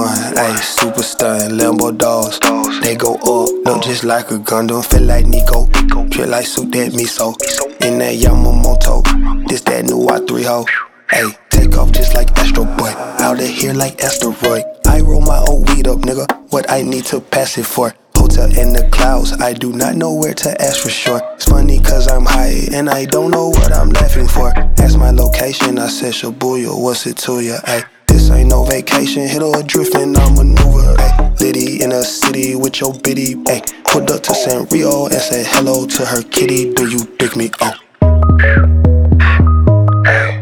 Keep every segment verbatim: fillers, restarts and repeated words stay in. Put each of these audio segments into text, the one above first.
one, ayy, super stun, Lambo dogs. They go up, look just like a Gundam, feel like Nico. Feel like soup that miso, in that Yamamoto. This that new Y three ho. Ayy, take off just like Astro Boy, out of here like asteroid. I roll my old weed up, nigga, what I need to pass it for. Hotel in the clouds, I do not know where to ask for sure. It's funny cause I'm high and I don't know what I'm laughing for. Ask my location, I said Shibuya, what's it to ya, ayy? This ain't no vacation, hit or drifting, I'll maneuver, ayy. Liddy in a city with your bitty, ayy. Pulled up to San Rio and said hello to her kitty, do you dig me, oh. Hey.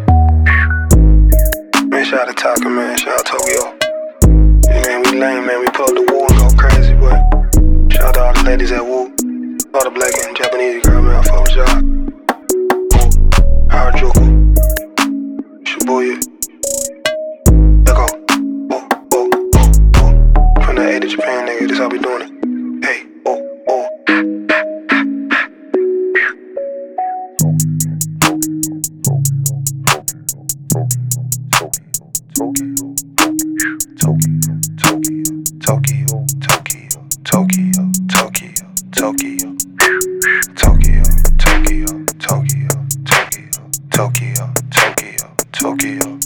Man, shout out to Taka, man, shout out to Tokyo. Man, we lame, man, we pull up the woo and go crazy, boy. Shout out to all the ladies at Woo, all the black and Japanese girl, man, I fuck with y'all. Woo, Harajuku, Shibuya, let go, oh, oh, oh, oh. From the A to Japan, nigga, this how we doing it. Hey, oh, oh. Tokyo, Tokyo, Tokyo, Tokyo, Tokyo, Tokyo, Tokyo, Tokyo, Tokyo, Tokyo, Tokyo, Tokyo, Tokyo.